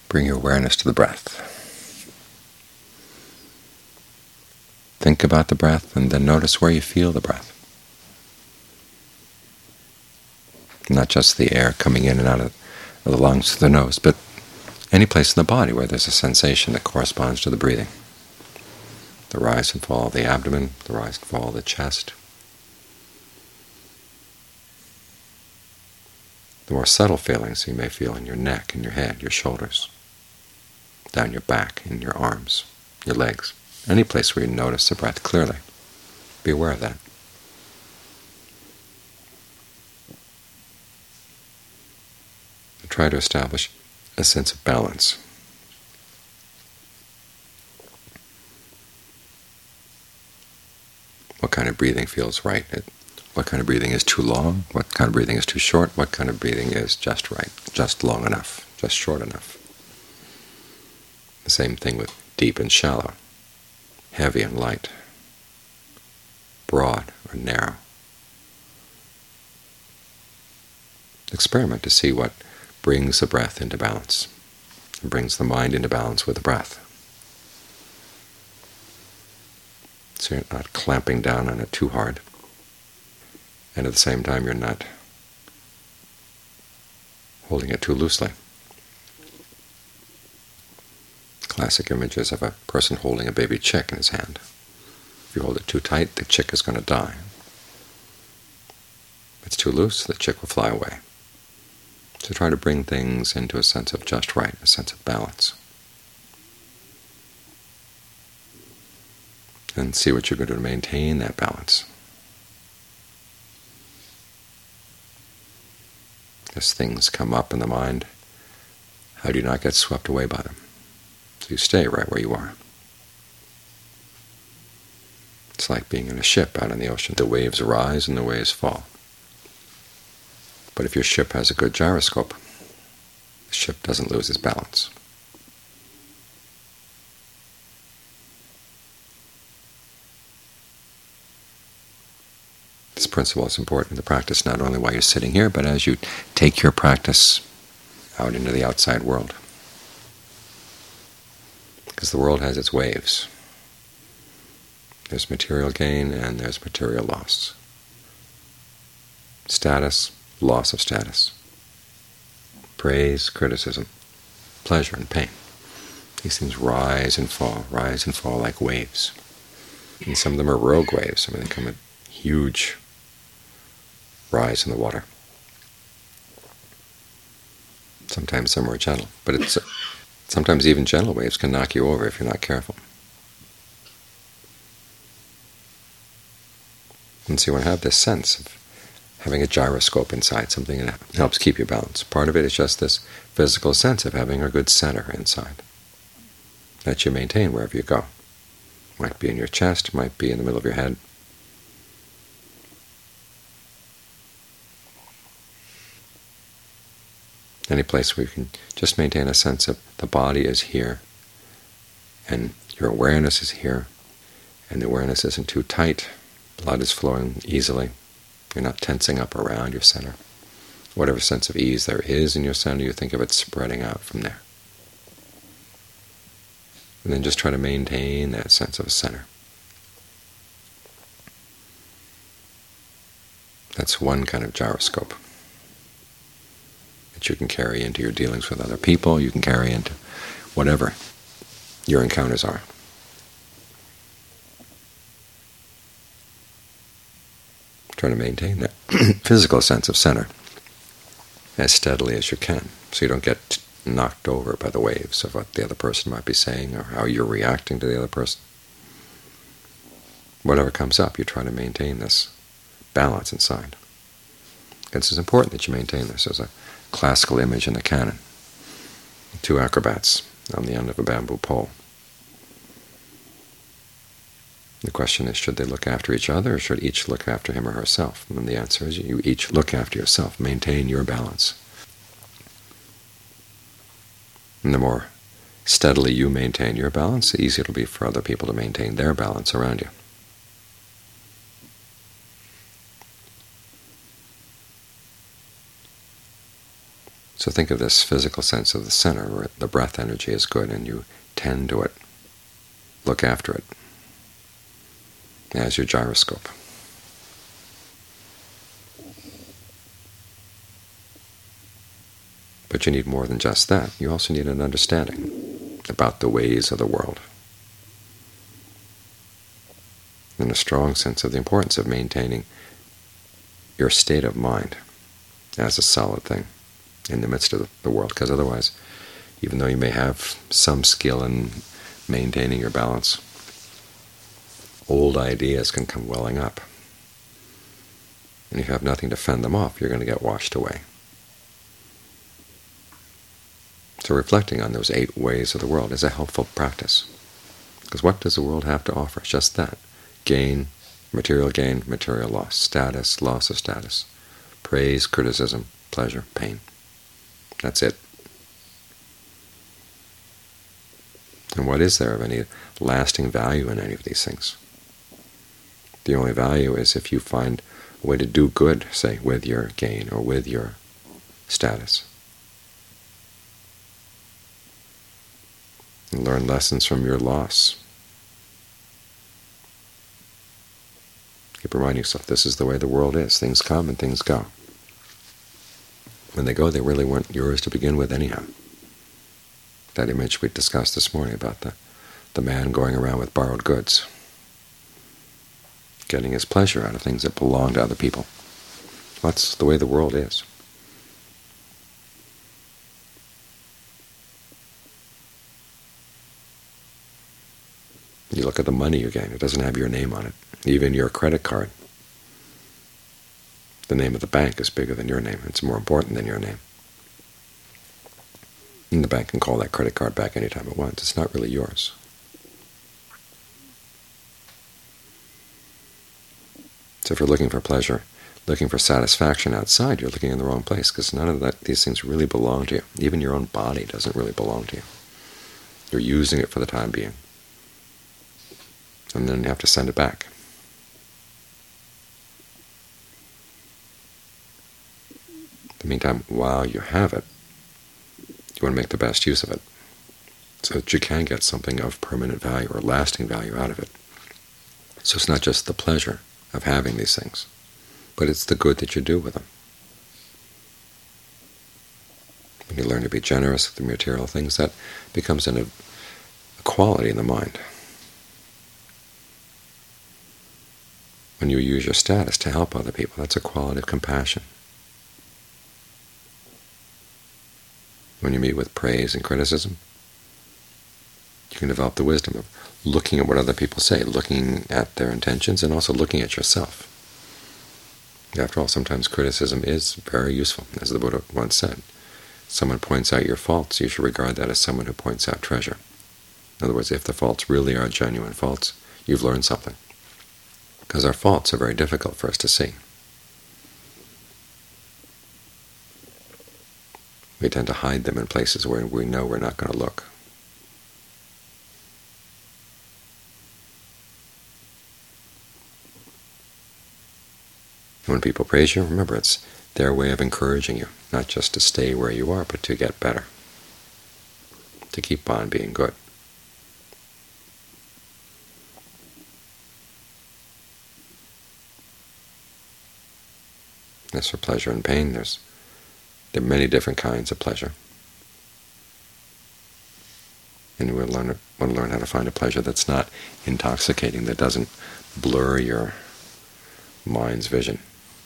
Bring your awareness to the breath. Think about the breath, and then notice where you feel the breath. Not just the air coming in and out of the lungs through the nose, but any place in the body where there's a sensation that corresponds to the breathing. The rise and fall of the abdomen, the rise and fall of the chest. The more subtle feelings you may feel in your neck, in your head, your shoulders, down your back, in your arms, your legs, any place where you notice the breath clearly. Be aware of that. Try to establish a sense of balance. What kind of breathing feels right? What kind of breathing is too long? What kind of breathing is too short? What kind of breathing is just right, just long enough, just short enough? The same thing with deep and shallow, heavy and light, broad or narrow. Experiment to see what brings the breath into balance, and brings the mind into balance with the breath. So you're not clamping down on it too hard, and at the same time you're not holding it too loosely. Classic images of a person holding a baby chick in his hand. If you hold it too tight, the chick is going to die. If it's too loose, the chick will fly away. So try to bring things into a sense of just right, a sense of balance. And see what you're going to do to maintain that balance. As things come up in the mind, how do you not get swept away by them? So you stay right where you are. It's like being in a ship out in the ocean. The waves rise and the waves fall. But if your ship has a good gyroscope, the ship doesn't lose its balance. This principle is important to practice not only while you're sitting here, but as you take your practice out into the outside world. Because the world has its waves. There's material gain and there's material loss. Status, loss of status. Praise, criticism, pleasure and pain. These things rise and fall like waves. And some of them are rogue waves. I mean, they come at huge rise in the water. Sometimes some are gentle, but sometimes even gentle waves can knock you over if you're not careful. And so you want to have this sense of having a gyroscope inside, something that helps keep you balanced. Part of it is just this physical sense of having a good center inside that you maintain wherever you go. It might be in your chest, it might be in the middle of your head. Any place where you can just maintain a sense of the body is here, and your awareness is here, and the awareness isn't too tight, blood is flowing easily, you're not tensing up around your center. Whatever sense of ease there is in your center, you think of it spreading out from there. And then just try to maintain that sense of a center. That's one kind of gyroscope that you can carry into your dealings with other people, you can carry into whatever your encounters are. Try to maintain that physical sense of center as steadily as you can, so you don't get knocked over by the waves of what the other person might be saying or how you're reacting to the other person. Whatever comes up, you try to maintain this balance inside. It's important that you maintain this. There's a classical image in the canon, two acrobats on the end of a bamboo pole. The question is, should they look after each other, or should each look after him or herself? And the answer is, you each look after yourself. Maintain your balance. And the more steadily you maintain your balance, the easier it will be for other people to maintain their balance around you. So think of this physical sense of the center, where the breath energy is good, and you tend to it, look after it as your gyroscope. But you need more than just that. You also need an understanding about the ways of the world, and a strong sense of the importance of maintaining your state of mind as a solid thing in the midst of the world, because otherwise, even though you may have some skill in maintaining your balance, old ideas can come welling up. And if you have nothing to fend them off, you're going to get washed away. So reflecting on those 8 ways of the world is a helpful practice. Because what does the world have to offer? It's just that. Gain, material loss, status, loss of status, praise, criticism, pleasure, pain. That's it. And what is there of any lasting value in any of these things? The only value is if you find a way to do good, say, with your gain or with your status. And learn lessons from your loss. Keep reminding yourself, this is the way the world is. Things come and things go. When they go, they really weren't yours to begin with anyhow. That image we discussed this morning about the man going around with borrowed goods, getting his pleasure out of things that belong to other people. That's the way the world is. You look at the money you gain, it doesn't have your name on it. Even your credit card, the name of the bank is bigger than your name. It's more important than your name. And the bank can call that credit card back anytime it wants. It's not really yours. So if you're looking for pleasure, looking for satisfaction outside, you're looking in the wrong place, because none of these things really belong to you. Even your own body doesn't really belong to you. You're using it for the time being, and then you have to send it back. In the meantime, while you have it, you want to make the best use of it, so that you can get something of permanent value or lasting value out of it. So it's not just the pleasure of having these things, but it's the good that you do with them. When you learn to be generous with the material things, that becomes a quality in the mind. When you use your status to help other people, that's a quality of compassion. When you meet with praise and criticism, you can develop the wisdom of looking at what other people say, looking at their intentions, and also looking at yourself. After all, sometimes criticism is very useful. As the Buddha once said, someone points out your faults, you should regard that as someone who points out treasure. In other words, if the faults really are genuine faults, you've learned something. Because our faults are very difficult for us to see. We tend to hide them in places where we know we're not going to look. When people praise you, remember it's their way of encouraging you, not just to stay where you are, but to get better, to keep on being good. As for pleasure and pain, there are many different kinds of pleasure. And you want to learn how to find a pleasure that's not intoxicating, that doesn't blur your mind's vision.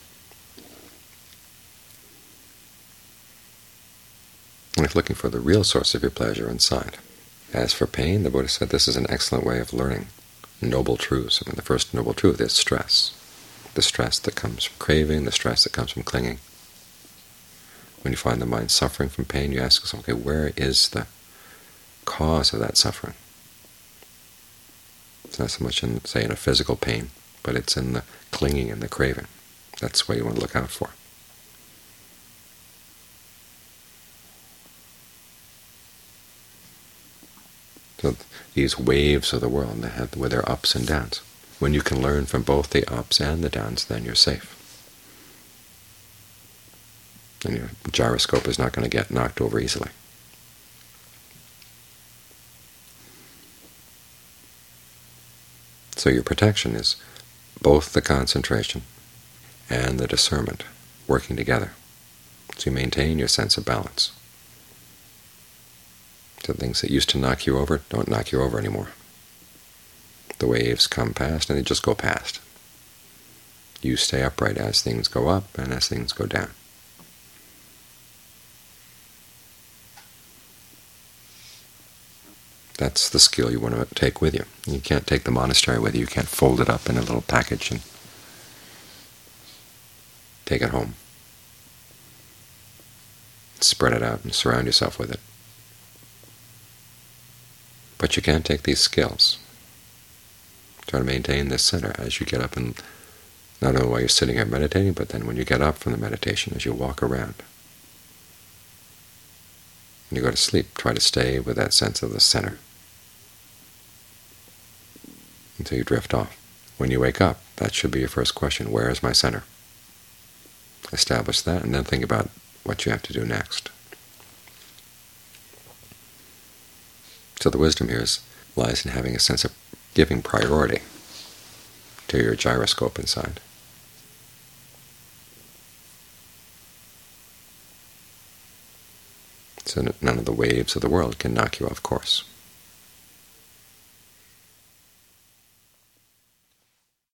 And if looking for the real source of your pleasure inside. As for pain, the Buddha said this is an excellent way of learning noble truths. I mean, the first noble truth is stress. The stress that comes from craving, the stress that comes from clinging. When you find the mind suffering from pain, you ask yourself, okay, where is the cause of that suffering? It's not so much in, say, in a physical pain, but it's in the clinging and the craving. That's what you want to look out for. So these waves of the world, they have with their ups and downs. When you can learn from both the ups and the downs, then you're safe. and your gyroscope is not going to get knocked over easily. So your protection is both the concentration and the discernment working together. So you maintain your sense of balance. So things that used to knock you over don't knock you over anymore. The waves come past and they just go past. You stay upright as things go up and as things go down. That's the skill you want to take with you. You can't take the monastery with you. You can't fold it up in a little package and take it home. Spread it out and surround yourself with it. But you can take these skills. Try to maintain this center as you get up, and not only while you're sitting here meditating, but then when you get up from the meditation, as you walk around. When you go to sleep, try to stay with that sense of the center until you drift off. When you wake up, that should be your first question: where is my center? Establish that, and then think about what you have to do next. So the wisdom here lies in having a sense of giving priority to your gyroscope inside. So none of the waves of the world can knock you off course.